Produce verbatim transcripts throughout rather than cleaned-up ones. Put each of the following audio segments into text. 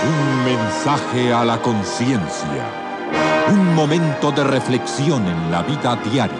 Un mensaje a la conciencia. Un momento de reflexión en la vida diaria.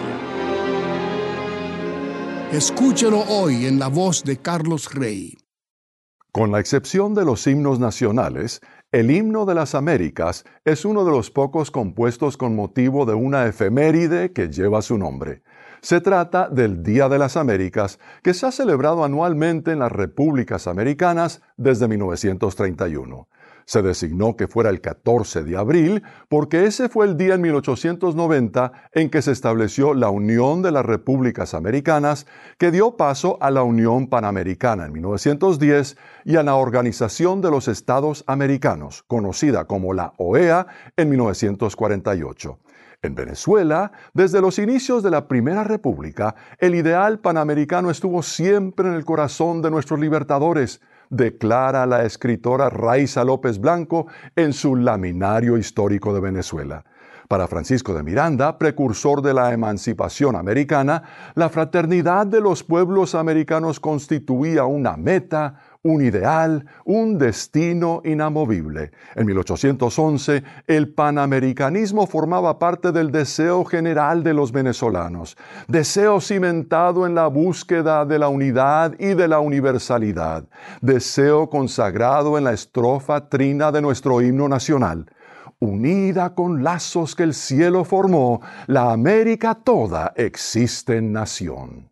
Escúchelo hoy en la voz de Carlos Rey. Con la excepción de los himnos nacionales, el himno de las Américas es uno de los pocos compuestos con motivo de una efeméride que lleva su nombre. Se trata del Día de las Américas, que se ha celebrado anualmente en las repúblicas americanas desde mil novecientos treinta y uno. Se designó que fuera el catorce de abril porque ese fue el día en mil ochocientos noventa en que se estableció la Unión de las Repúblicas Americanas, que dio paso a la Unión Panamericana en mil novecientos diez y a la Organización de los Estados Americanos, conocida como la O E A, en mil novecientos cuarenta y ocho. En Venezuela, desde los inicios de la Primera República, el ideal panamericano estuvo siempre en el corazón de nuestros libertadores, declara la escritora Raiza López Blanco en su Laminario Histórico de Venezuela. Para Francisco de Miranda, precursor de la emancipación americana, la fraternidad de los pueblos americanos constituía una meta, un ideal, un destino inamovible. En mil ochocientos once, el panamericanismo formaba parte del deseo general de los venezolanos, deseo cimentado en la búsqueda de la unidad y de la universalidad, deseo consagrado en la estrofa trina de nuestro himno nacional. Unida con lazos que el cielo formó, la América toda existe en nación.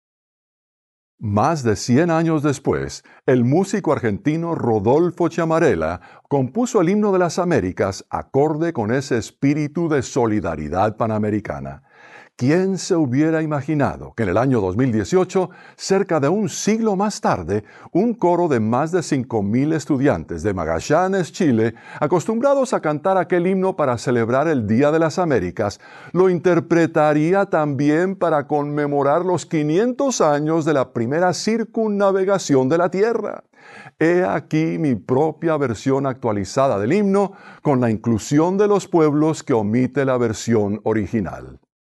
Más de cien años después, el músico argentino Rodolfo Chamarela compuso el himno de las Américas acorde con ese espíritu de solidaridad panamericana. ¿Quién se hubiera imaginado que en el año dos mil dieciocho, cerca de un siglo más tarde, un coro de más de cinco mil estudiantes de Magallanes, Chile, acostumbrados a cantar aquel himno para celebrar el Día de las Américas, lo interpretaría también para conmemorar los quinientos años de la primera circunnavegación de la Tierra? He aquí mi propia versión actualizada del himno, con la inclusión de los pueblos que omite la versión original.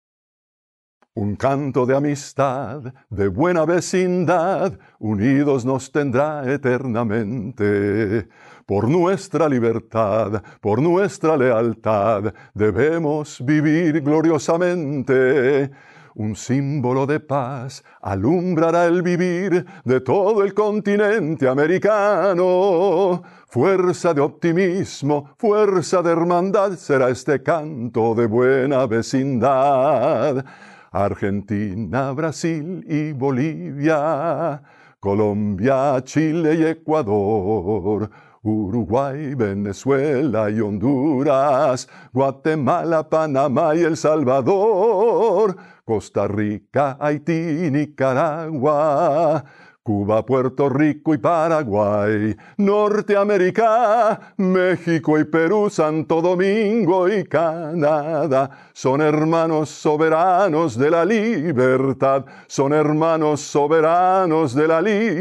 Un canto de amistad, de buena vecindad, unidos nos tendrá eternamente. Por nuestra libertad, por nuestra lealtad, debemos vivir gloriosamente. Un símbolo de paz alumbrará el vivir de todo el continente americano. Fuerza de optimismo, fuerza de hermandad será este canto de buena vecindad. Argentina, Brasil y Bolivia, Colombia, Chile y Ecuador, Uruguay, Venezuela y Honduras, Guatemala, Panamá y El Salvador, Costa Rica, Haití, Nicaragua, Cuba, Puerto Rico y Paraguay, Norteamérica, México y Perú, Santo Domingo y Canadá, son hermanos soberanos de la libertad, son hermanos soberanos de la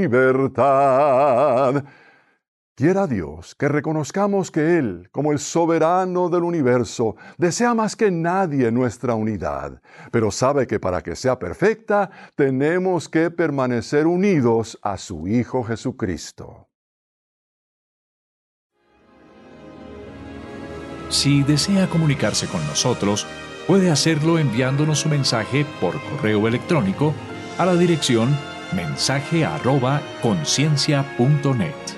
libertad. Quiera Dios que reconozcamos que Él, como el soberano del universo, desea más que nadie nuestra unidad, pero sabe que para que sea perfecta, tenemos que permanecer unidos a su Hijo Jesucristo. Si desea comunicarse con nosotros, puede hacerlo enviándonos su mensaje por correo electrónico a la dirección mensaje arroba conciencia punto net.